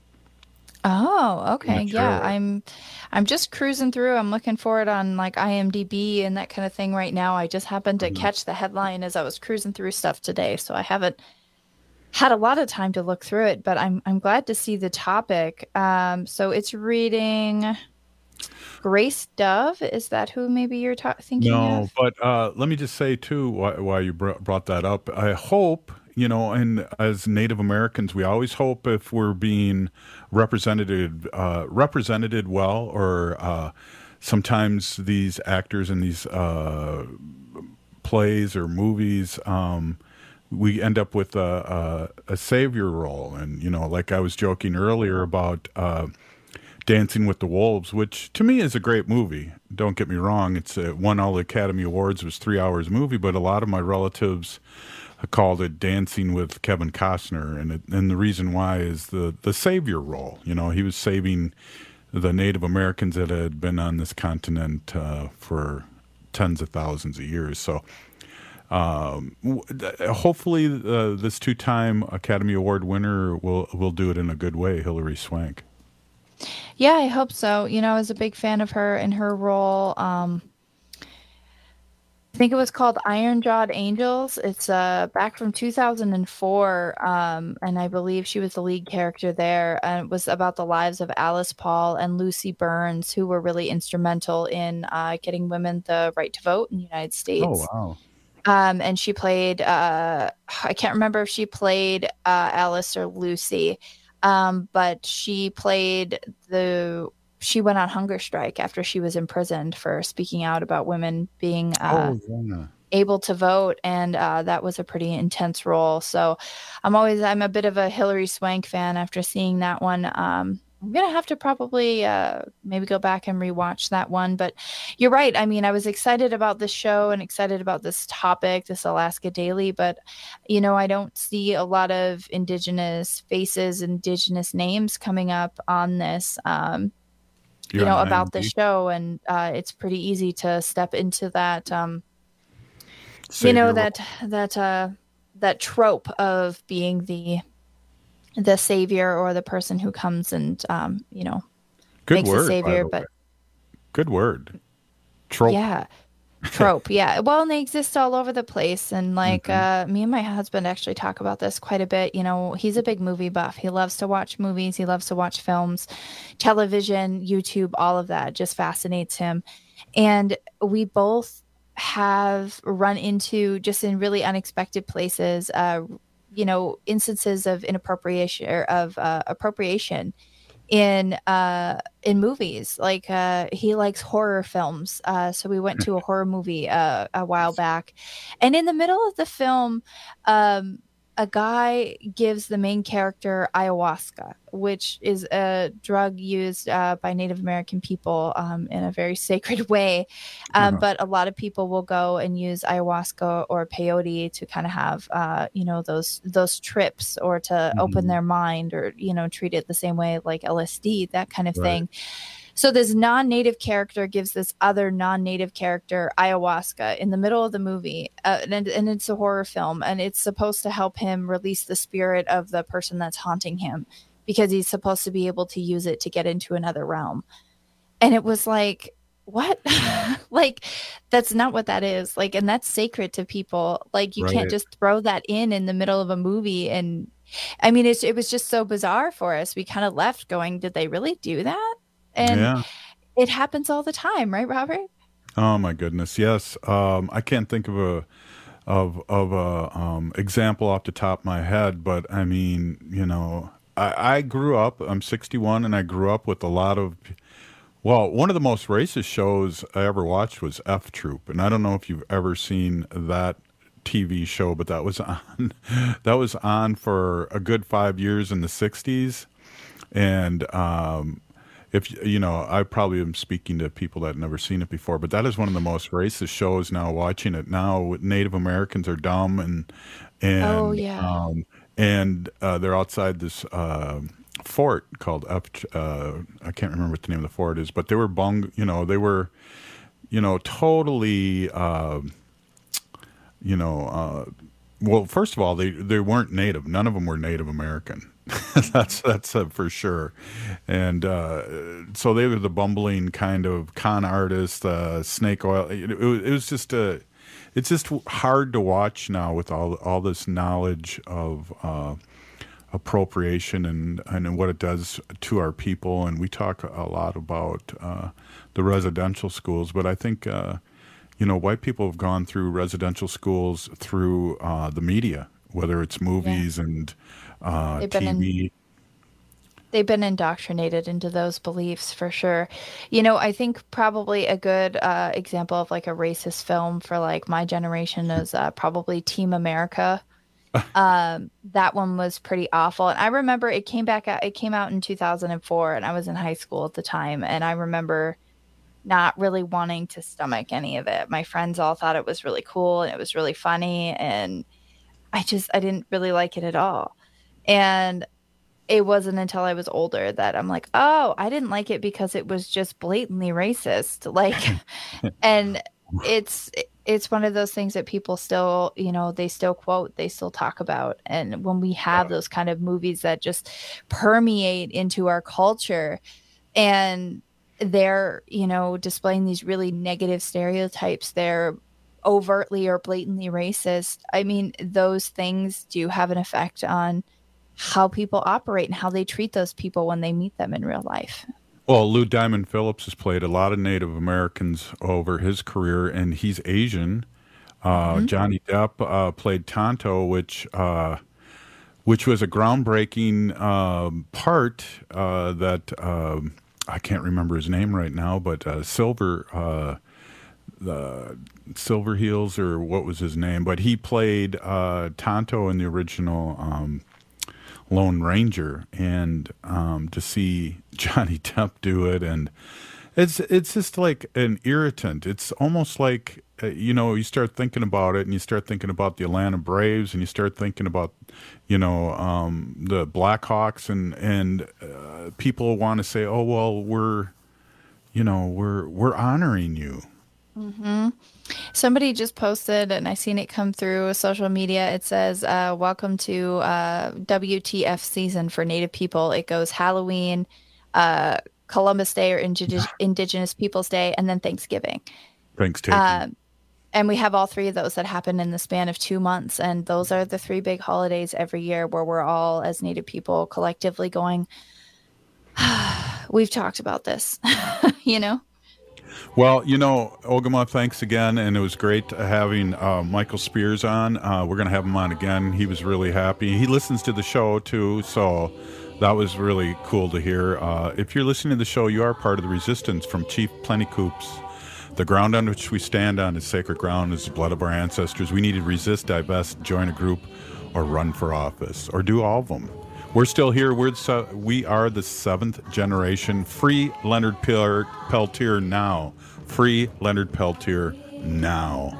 Oh, okay. Not Yeah, sure. I'm I'm just cruising through. I'm looking for it on like I M D B and that kind of thing right now. I just happened to Mhm. catch the headline as I was cruising through stuff today, so I haven't had a lot of time to look through it, but I'm I'm glad to see the topic. Um, so it's reading Grace Dove. Is that who maybe you're ta- thinking No, of? but uh, let me just say too, why, why you br- brought that up. I hope, you know, and as Native Americans, we always hope if we're being represented, uh, represented well, or uh, sometimes these actors in these uh, plays or movies, um, we end up with a, a, a savior role. And, you know, like I was joking earlier about uh, Dancing with the Wolves, which to me is a great movie. Don't get me wrong. It's uh, won all the Academy Awards. It was three hours movie, but a lot of my relatives called it Dancing with Kevin Costner. And it, and the reason why is the, the savior role. You know, he was saving the Native Americans that had been on this continent uh, for tens of thousands of years. So um, w- th- hopefully uh, this two-time Academy Award winner will, will do it in a good way, Hilary Swank. Yeah, I hope so. You know, I was a big fan of her and her role. Um, I think it was called Iron Jawed Angels. It's uh, back from two thousand four, um, and I believe she was the lead character there. And it was about the lives of Alice Paul and Lucy Burns, who were really instrumental in uh, getting women the right to vote in the United States. Oh, wow. Um, and she played, uh, I can't remember if she played uh, Alice or Lucy, um, but she played the, she went on hunger strike after she was imprisoned for speaking out about women being uh, oh, yeah. able to vote. And uh, that was a pretty intense role. So I'm always, I'm a bit of a Hilary Swank fan after seeing that one. Um, I'm going to have to probably uh, maybe go back and rewatch that one. But you're right. I mean, I was excited about this show and excited about this topic, this Alaska Daily. But, you know, I don't see a lot of Indigenous faces, Indigenous names coming up on this, um, you know, about the show. And uh, it's pretty easy to step into that, um, you know, that that uh, that trope of being the the savior or the person who comes and, um, you know, Good makes word, a savior. But good word. Trope. Yeah. Trope. Yeah. Well, and they exist all over the place. And like, mm-hmm. uh, me and my husband actually talk about this quite a bit. You know, he's a big movie buff. He loves to watch movies. He loves to watch films, television, YouTube, all of that just fascinates him. And we both have run into, just in really unexpected places, uh, you know, instances of inappropriation or of uh, appropriation in uh, in movies. Like uh, he likes horror films, uh, so we went to a horror movie uh, a while back, and in the middle of the film, um, a guy gives the main character ayahuasca, which is a drug used uh, by Native American people um, in a very sacred way. Um, uh-huh. But a lot of people will go and use ayahuasca or peyote to kind of have, uh, you know, those those trips or to mm-hmm. open their mind or, you know, treat it the same way like L S D, that kind of right. thing. So this non-native character gives this other non-native character ayahuasca in the middle of the movie, uh, and, and it's a horror film, and it's supposed to help him release the spirit of the person that's haunting him, because he's supposed to be able to use it to get into another realm. And it was like, what? Like, that's not what that is. Like, and that's sacred to people. Like, you right. can't just throw that in in the middle of a movie. And I mean, it's, it was just so bizarre for us. We kind of left going, did they really do that? And yeah. it happens all the time, right, Robert? Oh my goodness, yes. Um, I can't think of a of of a um, example off the top of my head, but I mean, you know, I, I grew up. I'm sixty-one, and I grew up with a lot of. Well, one of the most racist shows I ever watched was F Troop, and I don't know if you've ever seen that T V show, but that was on that was on for a good five years in the sixties, and. Um, If you know, I probably am speaking to people that have never seen it before, but that is one of the most racist shows now. Watching it now, Native Americans are dumb and and oh, yeah. um, and uh, they're outside this uh, fort called F. Uh, I can't remember what the name of the fort is, but they were bung. You know, they were, you know, totally. Uh, you know, uh, well, first of all, they they weren't Native. None of them were Native American. that's that's uh, for sure, and uh, so they were the bumbling kind of con artists, uh, snake oil. It, it, it was just a, it's just hard to watch now with all all this knowledge of uh, appropriation and and what it does to our people. And we talk a lot about uh, the residential schools, but I think uh, you know, white people have gone through residential schools through uh, the media, whether it's movies yeah. and Uh, they've T V. Been in, they've been indoctrinated into those beliefs for sure. You know, I think probably a good uh, example of like a racist film for like my generation is uh, probably Team America. um, that one was pretty awful. And I remember it came back out, it came out in two thousand four and I was in high school at the time. And I remember not really wanting to stomach any of it. My friends all thought it was really cool and it was really funny. And I just, I didn't really like it at all. And it wasn't until I was older that I'm like, oh, I didn't like it because it was just blatantly racist. Like, and it's, it's one of those things that people still, you know, they still quote, they still talk about. And when we have those kind of movies that just permeate into our culture and they're, you know, displaying these really negative stereotypes, they're overtly or blatantly racist. I mean, those things do have an effect on how people operate and how they treat those people when they meet them in real life. Well, Lou Diamond Phillips has played a lot of Native Americans over his career, and he's Asian. Uh, mm-hmm. Johnny Depp uh, played Tonto, which uh, which was a groundbreaking um, part uh, that um, I can't remember his name right now, but uh, Silver uh, the Silver Heels, or what was his name? But he played uh, Tonto in the original um, Lone Ranger, and um, to see Johnny Depp do it, and it's it's just like an irritant. It's almost like, uh, you know, you start thinking about it, and you start thinking about the Atlanta Braves, and you start thinking about, you know, um, the Blackhawks, and and uh, people want to say, oh well, we're, you know, we're we're honoring you. Mm-hmm. Somebody just posted, and I seen it come through social media. It says, uh, welcome to uh, W T F season for Native people. It goes Halloween, uh, Columbus Day or Indig- Indigenous Peoples Day, and then Thanksgiving. Thanksgiving. Uh, and we have all three of those that happen in the span of two months. And those are the three big holidays every year where we're all, as Native people, collectively going, we've talked about this, you know? Well, you know, Ogama, thanks again, and it was great having uh, Michael Spears on. Uh, we're going to have him on again. He was really happy. He listens to the show, too, so that was really cool to hear. Uh, if you're listening to the show, you are part of the resistance from Chief Plentycoops. The ground on which we stand on is sacred ground, is the blood of our ancestors. We need to resist, divest, join a group, or run for office, or do all of them. We're still here. We're so, we are the seventh generation. Free Leonard Peltier now. Free Leonard Peltier now.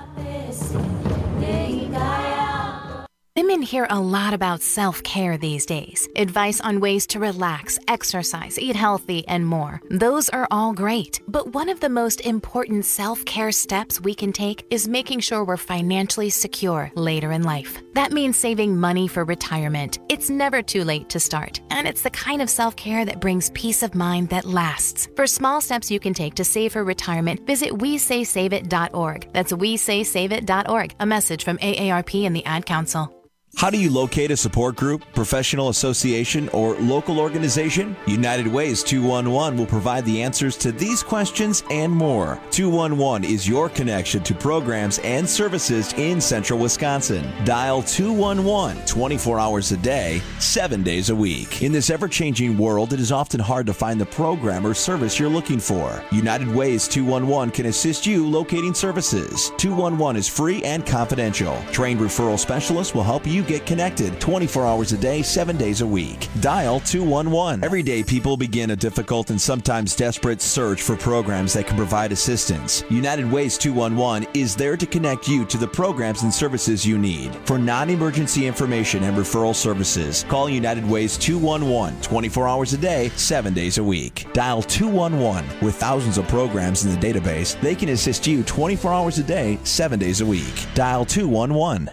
Women hear a lot about self-care these days. Advice on ways to relax, exercise, eat healthy, and more. Those are all great. But one of the most important self-care steps we can take is making sure we're financially secure later in life. That means saving money for retirement. It's never too late to start. And it's the kind of self-care that brings peace of mind that lasts. For small steps you can take to save for retirement, visit we say save it dot org. That's we say save it dot org. A message from A A R P and the Ad Council. How do you locate a support group, professional association, or local organization? United Ways two one one will provide the answers to these questions and more. two one one is your connection to programs and services in central Wisconsin. Dial two one one twenty-four hours a day, seven days a week. In this ever-changing world, it is often hard to find the program or service you're looking for. United Ways two one one can assist you locating services. two one one is free and confidential. Trained referral specialists will help you get connected twenty-four hours a day, seven days a week. Dial two one one. Every day, people begin a difficult and sometimes desperate search for programs that can provide assistance. United Ways two one one is there to connect you to the programs and services you need. For non-emergency information and referral services, call United Ways two one one twenty-four hours a day, seven days a week. Dial two one one. With thousands of programs in the database, they can assist you twenty-four hours a day, seven days a week. Dial two one one.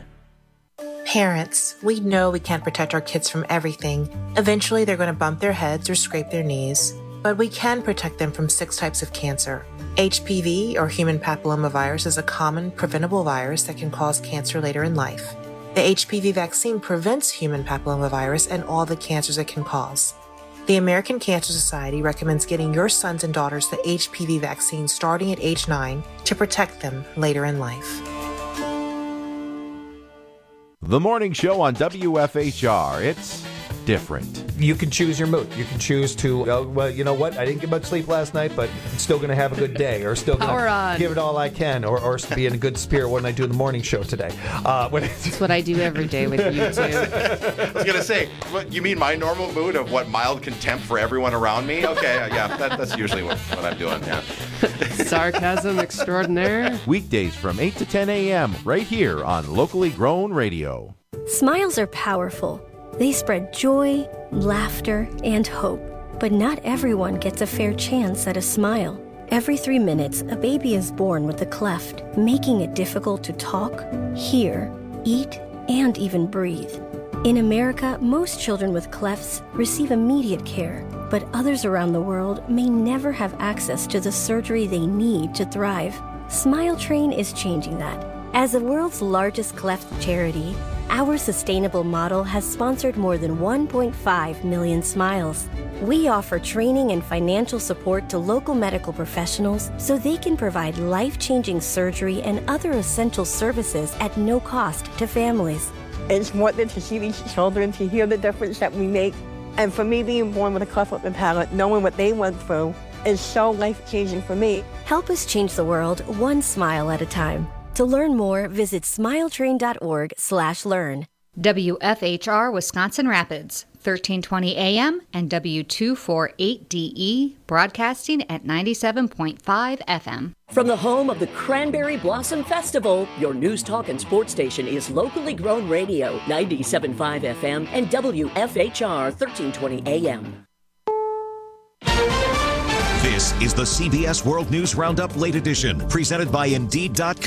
Parents, we know we can't protect our kids from everything. Eventually, they're going to bump their heads or scrape their knees. But we can protect them from six types of cancer. H P V, or human papillomavirus, is a common, preventable virus that can cause cancer later in life. The H P V vaccine prevents human papillomavirus and all the cancers it can cause. The American Cancer Society recommends getting your sons and daughters the H P V vaccine starting at age nine to protect them later in life. The morning show on W F H R. It's different. You can choose your mood. You can choose to, uh, well, you know what? I didn't get much sleep last night, but I'm still going to have a good day, or still going to give it all I can, or, or be in a good spirit when I do the morning show today. Uh, when That's what I do every day with you, too. I was going to say, what, you mean my normal mood of what, mild contempt for everyone around me? Okay, yeah, that, that's usually what, what I'm doing, yeah. Sarcasm extraordinaire. Weekdays from eight to ten a.m. right here on Locally Grown Radio. Smiles are powerful. They spread joy, laughter, and hope. But not everyone gets a fair chance at a smile. Every three minutes, a baby is born with a cleft, making it difficult to talk, hear, eat, and even breathe. In America, most children with clefts receive immediate care, but others around the world may never have access to the surgery they need to thrive. Smile Train is changing that. As the world's largest cleft charity, Our sustainable model has sponsored more than one point five million smiles. We offer training and financial support to local medical professionals so they can provide life-changing surgery and other essential services at no cost to families. It's important to see these children, to hear the difference that we make. And for me, being born with a cleft lip and palate, knowing what they went through, is so life-changing for me. Help us change the world one smile at a time. To learn more, visit smiletrain.org slash learn. W F H R Wisconsin Rapids, thirteen twenty A M and W two forty-eight D E, broadcasting at ninety-seven point five F M. From the home of the Cranberry Blossom Festival, your news, talk, and sports station is locally grown radio, ninety-seven point five F M and W F H R thirteen twenty A M. This is the C B S World News Roundup Late Edition, presented by Indeed dot com.